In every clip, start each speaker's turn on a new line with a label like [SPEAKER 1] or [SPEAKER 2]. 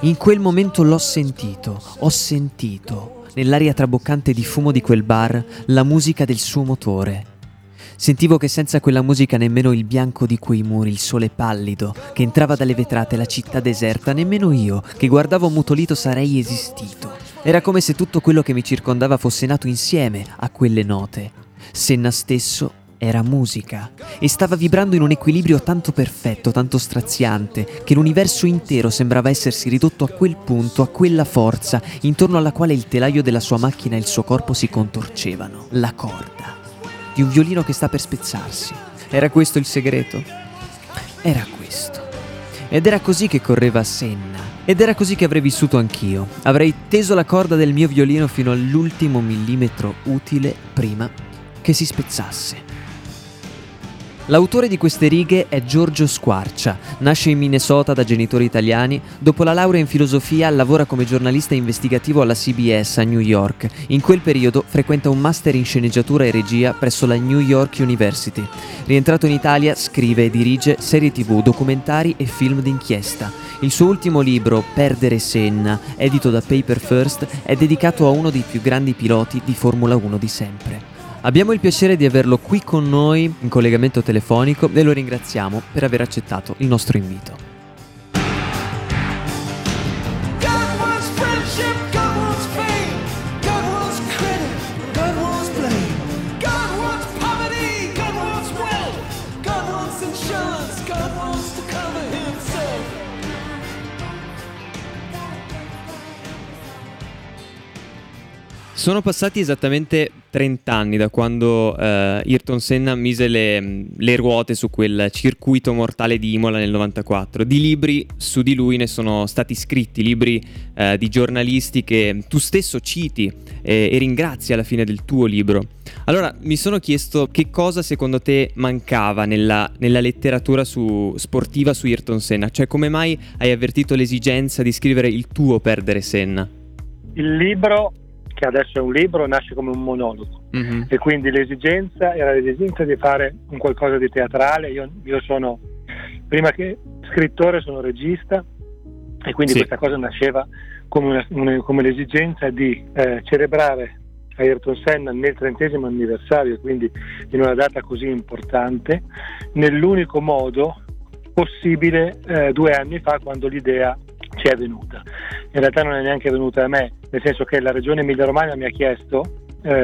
[SPEAKER 1] In quel momento ho sentito, nell'aria traboccante di fumo di quel bar, la musica del suo motore. Sentivo che senza quella musica nemmeno il bianco di quei muri, il sole pallido che entrava dalle vetrate, la città deserta, nemmeno io, che guardavo ammutolito, sarei esistito. Era come se tutto quello che mi circondava fosse nato insieme a quelle note. Senna stesso era musica e stava vibrando in un equilibrio tanto perfetto, tanto straziante, che l'universo intero sembrava essersi ridotto a quel punto, a quella forza, intorno alla quale il telaio della sua macchina e il suo corpo si contorcevano. La corda di un violino che sta per spezzarsi. Era questo il segreto? Era questo. Ed era così che correva Senna. Ed era così che avrei vissuto anch'io. Avrei teso la corda del mio violino fino all'ultimo millimetro utile prima che si spezzasse. L'autore di queste righe è Giorgio Squarcia, nasce in Minnesota da genitori italiani, dopo la laurea in filosofia lavora come giornalista investigativo alla CBS a New York. In quel periodo frequenta un master in sceneggiatura e regia presso la New York University. Rientrato in Italia scrive e dirige serie TV, documentari e film d'inchiesta. Il suo ultimo libro, Perdere Senna, edito da Paper First, è dedicato a uno dei più grandi piloti di Formula 1 di sempre. Abbiamo il piacere di averlo qui con noi in collegamento telefonico e lo ringraziamo per aver accettato il nostro invito. Sono passati esattamente 30 anni da quando Ayrton Senna mise le ruote su quel circuito mortale di Imola nel 94. Di libri su di lui ne sono stati scritti, libri di giornalisti che tu stesso citi e ringrazi alla fine del tuo libro. Allora mi sono chiesto che cosa secondo te mancava nella letteratura sportiva su Ayrton Senna, cioè come mai hai avvertito l'esigenza di scrivere il tuo Perdere Senna?
[SPEAKER 2] Il libro, che adesso è un libro, nasce come un monologo, e quindi l'esigenza era l'esigenza di fare un qualcosa di teatrale. Io sono, prima che scrittore, sono regista, e quindi questa cosa nasceva come l'esigenza di celebrare Ayrton Senna nel 30° anniversario, quindi in una data così importante, nell'unico modo possibile 2 anni fa, quando l'idea ci è venuta. In realtà non è neanche venuta a me, nel senso che la Regione Emilia-Romagna mi ha chiesto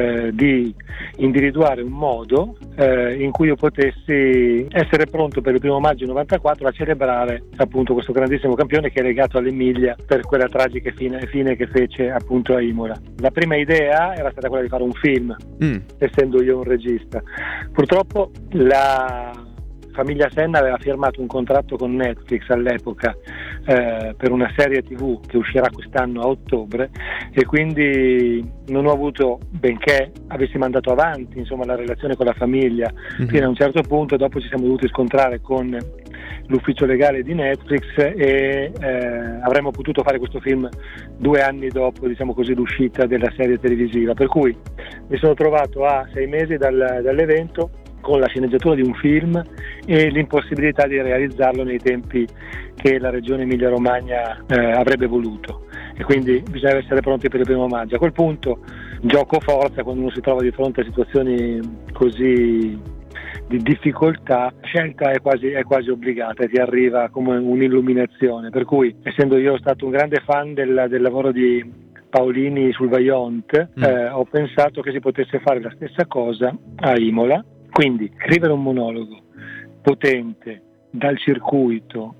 [SPEAKER 2] di individuare un modo in cui io potessi essere pronto per il 1° maggio 94 a celebrare appunto questo grandissimo campione che è legato all'Emilia per quella tragica fine che fece appunto a Imola. La prima idea era stata quella di fare un film, essendo io un regista. Purtroppo la famiglia Senna aveva firmato un contratto con Netflix all'epoca per una serie TV che uscirà quest'anno a ottobre, e quindi non ho avuto, benché avessi mandato avanti insomma la relazione con la famiglia fino a un certo punto. Dopo ci siamo dovuti scontrare con l'ufficio legale di Netflix e avremmo potuto fare questo film 2 anni dopo, diciamo così, l'uscita della serie televisiva, per cui mi sono trovato a 6 mesi dall'evento con la sceneggiatura di un film e l'impossibilità di realizzarlo nei tempi che la Regione Emilia-Romagna avrebbe voluto, e quindi bisognava essere pronti per il 1° maggio. A quel punto gioco forza, quando uno si trova di fronte a situazioni così di difficoltà, la scelta è quasi obbligata e ti arriva come un'illuminazione, per cui, essendo io stato un grande fan del lavoro di Paolini sul Vajont, ho pensato che si potesse fare la stessa cosa a Imola. Quindi scrivere un monologo potente dal circuito,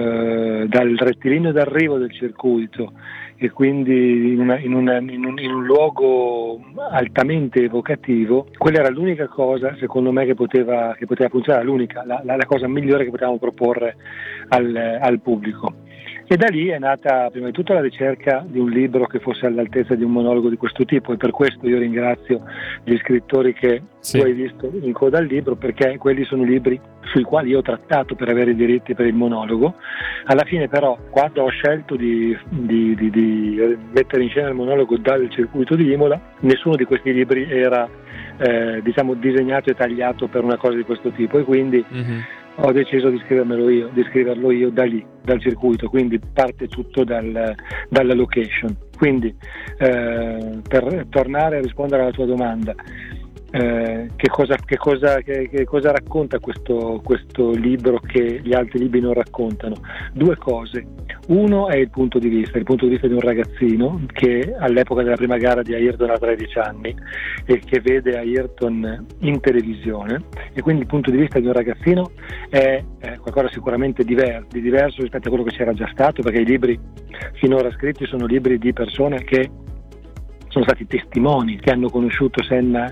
[SPEAKER 2] dal rettilineo d'arrivo del circuito, e quindi in un luogo altamente evocativo, quella era l'unica cosa secondo me che poteva funzionare, la cosa migliore che potevamo proporre al pubblico. E da lì è nata prima di tutto la ricerca di un libro che fosse all'altezza di un monologo di questo tipo, e per questo io ringrazio gli scrittori che tu hai visto in coda al libro, perché quelli sono libri sui quali io ho trattato per avere i diritti per il monologo. Alla fine però, quando ho scelto di mettere in scena il monologo dal circuito di Imola, nessuno di questi libri era disegnato e tagliato per una cosa di questo tipo, e quindi ho deciso di scriverlo io da lì, dal circuito, quindi parte tutto dalla location. Quindi per tornare a rispondere alla tua domanda, che cosa racconta questo libro che gli altri libri non raccontano? Due cose. Uno è il punto di vista di un ragazzino che all'epoca della prima gara di Ayrton ha 13 anni e che vede Ayrton in televisione, e quindi il punto di vista di un ragazzino è qualcosa sicuramente diverso rispetto a quello che c'era già stato, perché i libri finora scritti sono libri di persone che sono stati testimoni, che hanno conosciuto Senna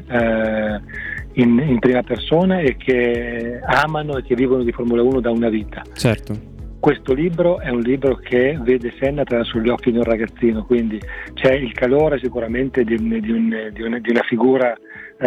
[SPEAKER 2] in prima persona e che amano e che vivono di Formula 1 da una vita.
[SPEAKER 1] Certo.
[SPEAKER 2] Questo libro è un libro che vede Senna attraverso gli occhi di un ragazzino, quindi c'è il calore sicuramente di una figura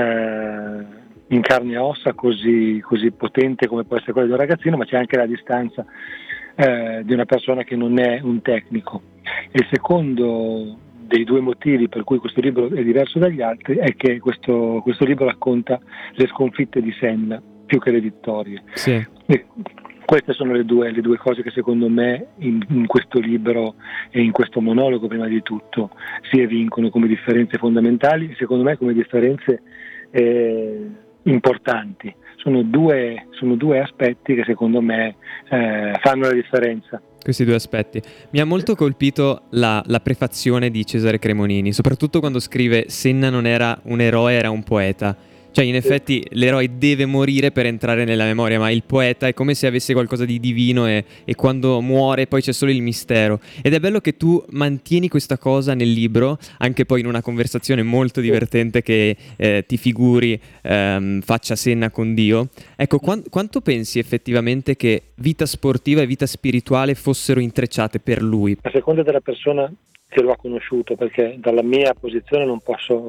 [SPEAKER 2] in carne e ossa così potente come può essere quella di un ragazzino, ma c'è anche la distanza di una persona che non è un tecnico. Il secondo dei due motivi per cui questo libro è diverso dagli altri è che questo libro racconta le sconfitte di Senna più che le vittorie.
[SPEAKER 1] Sì.
[SPEAKER 2] E queste sono le due cose che secondo me in questo libro e in questo monologo prima di tutto si evincono come differenze fondamentali, secondo me come differenze importanti. Sono due aspetti che secondo me fanno la differenza.
[SPEAKER 1] Questi due aspetti. Mi ha molto colpito la prefazione di Cesare Cremonini, soprattutto quando scrive Senna non era un eroe, era un poeta. Cioè in effetti l'eroe deve morire per entrare nella memoria, ma il poeta è come se avesse qualcosa di divino e quando muore poi c'è solo il mistero. Ed è bello che tu mantieni questa cosa nel libro, anche poi in una conversazione molto divertente che ti figuri faccia Senna con Dio. Ecco, quanto pensi effettivamente che vita sportiva e vita spirituale fossero intrecciate per lui?
[SPEAKER 2] A seconda della persona che lo ha conosciuto, perché dalla mia posizione non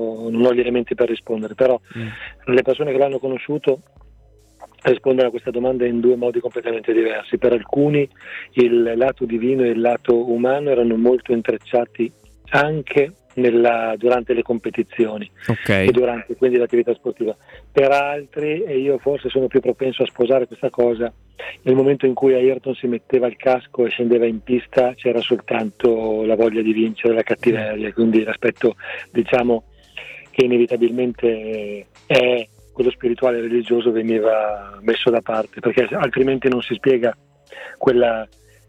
[SPEAKER 2] ho gli elementi per rispondere, però le persone che l'hanno conosciuto rispondono a questa domanda in due modi completamente diversi. Per alcuni il lato divino e il lato umano erano molto intrecciati anche durante le competizioni,
[SPEAKER 1] okay,
[SPEAKER 2] e durante quindi l'attività sportiva. Per altri, e io forse sono più propenso a sposare questa cosa, nel momento in cui Ayrton si metteva il casco e scendeva in pista c'era soltanto la voglia di vincere, la cattiveria, quindi l'aspetto, diciamo, che inevitabilmente è quello spirituale e religioso veniva messo da parte, perché altrimenti non si spiega quella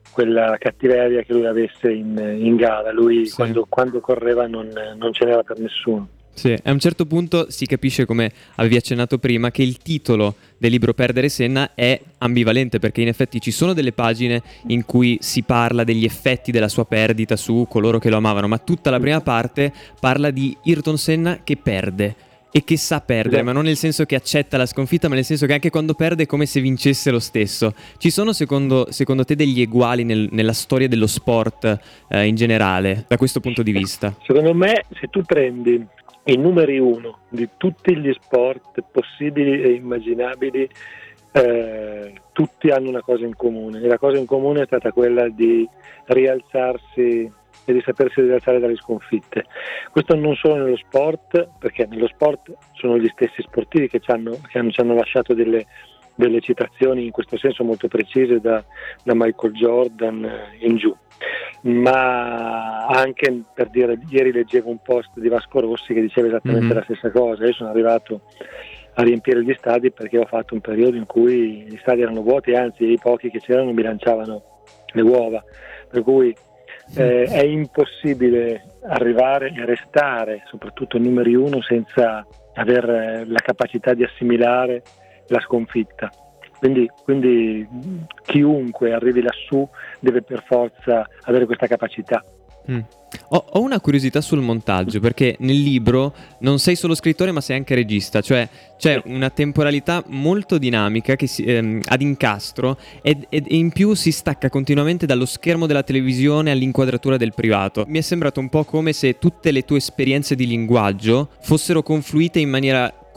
[SPEAKER 2] cattiveria che lui avesse in gara. Lui sì, quando correva non ce n'era per nessuno.
[SPEAKER 1] Sì, a un certo punto si capisce, come avevi accennato prima, che il titolo del libro Perdere Senna è ambivalente, perché in effetti ci sono delle pagine in cui si parla degli effetti della sua perdita su coloro che lo amavano, ma tutta la prima parte parla di Ayrton Senna che perde e che sa perdere, ma non nel senso che accetta la sconfitta, ma nel senso che anche quando perde è come se vincesse lo stesso. Ci sono secondo te degli eguali nella storia dello sport in generale, da questo punto di vista?
[SPEAKER 2] Secondo me, se tu prendi i numeri uno di tutti gli sport possibili e immaginabili, tutti hanno una cosa in comune, e la cosa in comune è stata quella di rialzarsi e di sapersi rialzare dalle sconfitte. Questo non solo nello sport, perché nello sport sono gli stessi sportivi che ci hanno lasciato delle citazioni in questo senso molto precise da Michael Jordan in giù, ma anche, per dire, ieri leggevo un post di Vasco Rossi che diceva esattamente la stessa cosa. Io sono arrivato a riempire gli stadi perché ho fatto un periodo in cui gli stadi erano vuoti, anzi i pochi che c'erano mi lanciavano le uova, per cui è impossibile arrivare e restare soprattutto numeri uno senza aver la capacità di assimilare la sconfitta. Quindi chiunque arrivi lassù deve per forza avere questa capacità.
[SPEAKER 1] Ho una curiosità sul montaggio, perché nel libro non sei solo scrittore ma sei anche regista, cioè c'è una temporalità molto dinamica che ad incastro e in più si stacca continuamente dallo schermo della televisione all'inquadratura del privato. Mi è sembrato un po' come se tutte le tue esperienze di linguaggio fossero confluite in maniera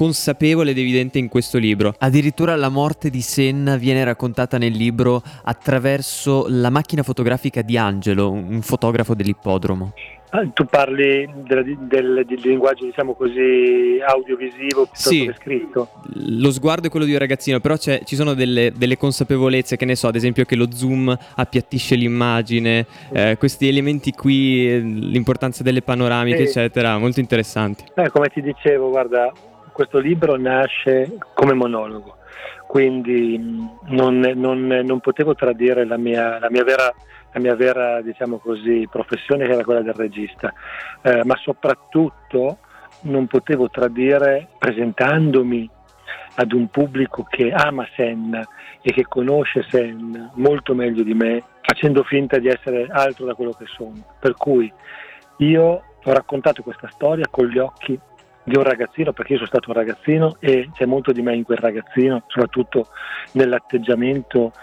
[SPEAKER 3] consapevole ed evidente in questo libro.
[SPEAKER 1] Addirittura la morte di Senna viene raccontata nel libro attraverso la macchina fotografica di Angelo, un fotografo dell'ippodromo.
[SPEAKER 2] Tu parli del linguaggio, diciamo così, audiovisivo piuttosto che scritto?
[SPEAKER 3] Lo sguardo è quello di un ragazzino, però ci sono delle consapevolezze, che ne so, ad esempio che lo zoom appiattisce l'immagine, questi elementi qui, l'importanza delle panoramiche, eccetera, molto interessanti.
[SPEAKER 2] Come ti dicevo, guarda, questo libro nasce come monologo, quindi non potevo tradire la mia vera, diciamo così, professione, che era quella del regista, ma soprattutto non potevo tradire, presentandomi ad un pubblico che ama Senna e che conosce Senna molto meglio di me, facendo finta di essere altro da quello che sono. Per cui io ho raccontato questa storia con gli occhi di un ragazzino, perché io sono stato un ragazzino e c'è molto di me in quel ragazzino, soprattutto nell'atteggiamento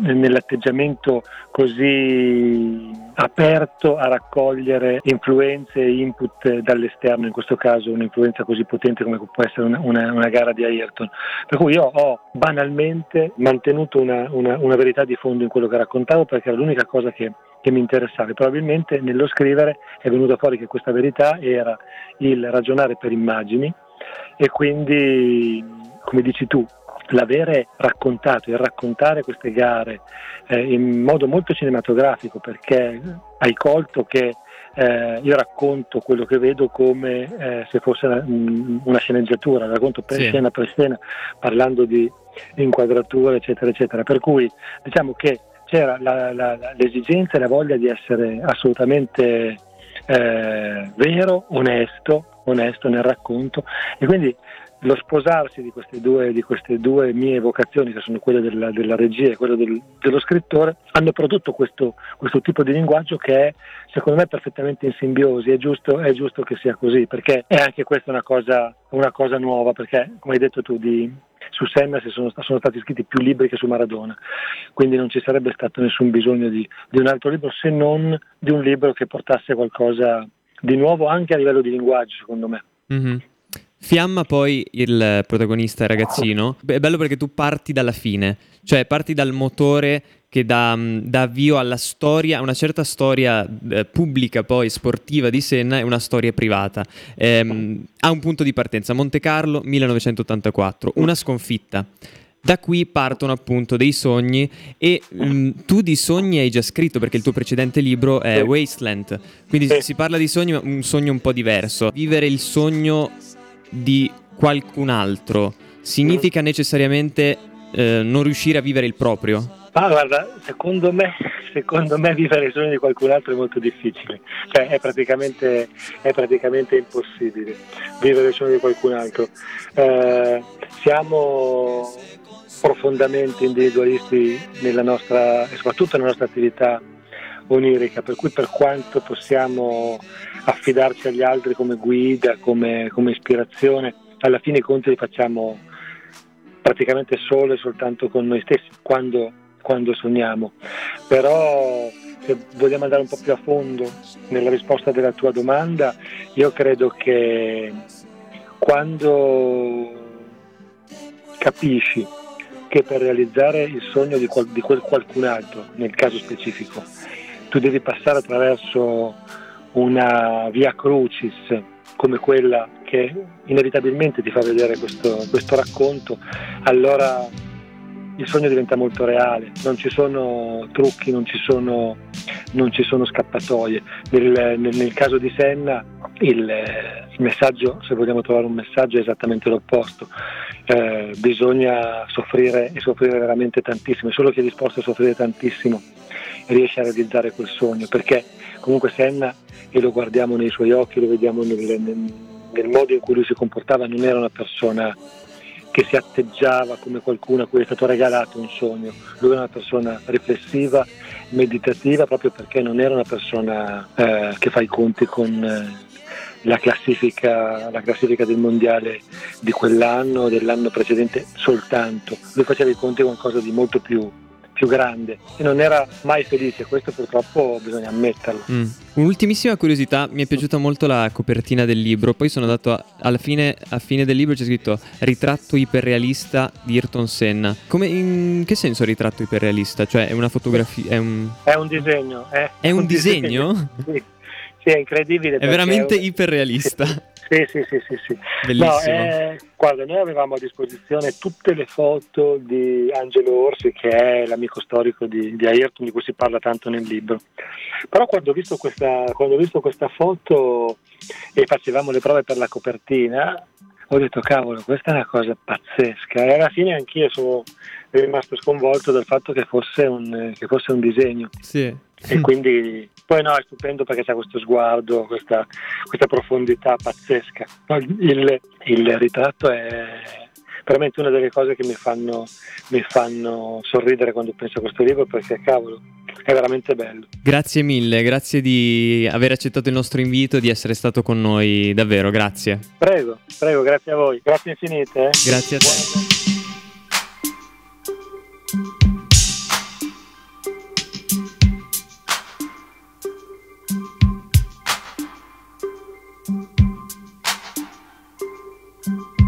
[SPEAKER 2] così aperto a raccogliere influenze e input dall'esterno, in questo caso un'influenza così potente come può essere una gara di Ayrton. Per cui io ho banalmente mantenuto una verità di fondo in quello che raccontavo, perché era l'unica cosa che mi interessava, e probabilmente nello scrivere è venuto fuori che questa verità era il ragionare per immagini, e quindi, come dici tu, l'avere raccontato e raccontare queste gare in modo molto cinematografico, perché hai colto che io racconto quello che vedo come se fosse una sceneggiatura, racconto per scena per scena, parlando di inquadrature, eccetera, eccetera. Per cui diciamo che c'era l'esigenza e la voglia di essere assolutamente vero, onesto nel racconto, e quindi lo sposarsi di queste due mie vocazioni, che sono quelle della regia e quelle dello scrittore, hanno prodotto questo tipo di linguaggio che è, secondo me, perfettamente in simbiosi. È giusto che sia così, perché è anche questa una cosa nuova, perché, come hai detto tu, su Senna sono stati scritti più libri che su Maradona, quindi non ci sarebbe stato nessun bisogno di un altro libro, se non di un libro che portasse qualcosa di nuovo anche a livello di linguaggio, secondo me.
[SPEAKER 3] Mm-hmm. Fiamma, poi il protagonista ragazzino, è bello perché tu parti dalla fine, cioè parti dal motore che dà avvio alla storia, una certa storia pubblica, poi sportiva di Senna, e una storia privata. Ha un punto di partenza, Monte Carlo 1984, una sconfitta. Da qui partono appunto dei sogni, e tu di sogni hai già scritto, perché il tuo precedente libro è Wasteland, quindi si parla di sogni, ma un sogno un po' diverso. Vivere il sogno di qualcun altro significa necessariamente non riuscire a vivere il proprio?
[SPEAKER 2] Guarda, secondo me vivere il sogno di qualcun altro è molto difficile, cioè è praticamente impossibile vivere il sogno di qualcun altro. Siamo profondamente individualisti nella nostra, e soprattutto nella nostra attività onirica, per cui, per quanto possiamo affidarci agli altri come guida, come ispirazione, alla fine i conti li facciamo praticamente solo e soltanto con noi stessi quando sogniamo. Però, se vogliamo andare un po' più a fondo nella risposta della tua domanda, io credo che quando capisci che per realizzare il sogno di quel qualcun altro, nel caso specifico, tu devi passare attraverso una via crucis come quella che inevitabilmente ti fa vedere questo racconto, allora il sogno diventa molto reale, non ci sono trucchi, non ci sono scappatoie. Nel caso di Senna il messaggio, se vogliamo trovare un messaggio, è esattamente l'opposto. Bisogna soffrire, e soffrire veramente tantissimo, e solo chi è disposto a soffrire tantissimo riesce a realizzare quel sogno, perché comunque Senna, e lo guardiamo nei suoi occhi, lo vediamo nel modo in cui lui si comportava, non era una persona che si atteggiava come qualcuno a cui è stato regalato un sogno. Lui era una persona riflessiva, meditativa, proprio perché non era una persona che fa i conti con la classifica del mondiale di quell'anno, dell'anno precedente soltanto. Lui faceva i conti con qualcosa di molto più più grande e non era mai felice, questo purtroppo bisogna ammetterlo.
[SPEAKER 3] Un'ultimissima curiosità, mi è piaciuta molto la copertina del libro, poi sono andato a fine del libro c'è scritto ritratto iperrealista di Ayrton Senna. In che senso ritratto iperrealista? Cioè è una fotografia,
[SPEAKER 2] è un disegno.
[SPEAKER 3] È un disegno?
[SPEAKER 2] Sì. Sì, è incredibile.
[SPEAKER 3] È veramente iperrealista.
[SPEAKER 2] Sì.
[SPEAKER 3] Bellissimo.
[SPEAKER 2] Guarda, noi avevamo a disposizione tutte le foto di Angelo Orsi, che è l'amico storico di Ayrton, di cui si parla tanto nel libro. Però quando ho visto questa foto e facevamo le prove per la copertina, ho detto cavolo, questa è una cosa pazzesca, e alla fine anch'io sono rimasto sconvolto dal fatto che fosse un disegno.
[SPEAKER 3] Sì.
[SPEAKER 2] E quindi poi no, è stupendo perché c'è questo sguardo, questa profondità pazzesca. Il ritratto è veramente una delle cose che mi fanno sorridere quando penso a questo libro, perché cavolo, è veramente bello.
[SPEAKER 3] Grazie mille, grazie di aver accettato il nostro invito, di essere stato con noi, davvero, grazie.
[SPEAKER 2] Prego, grazie a voi, grazie infinite.
[SPEAKER 3] Grazie a te.
[SPEAKER 4] Buonanotte.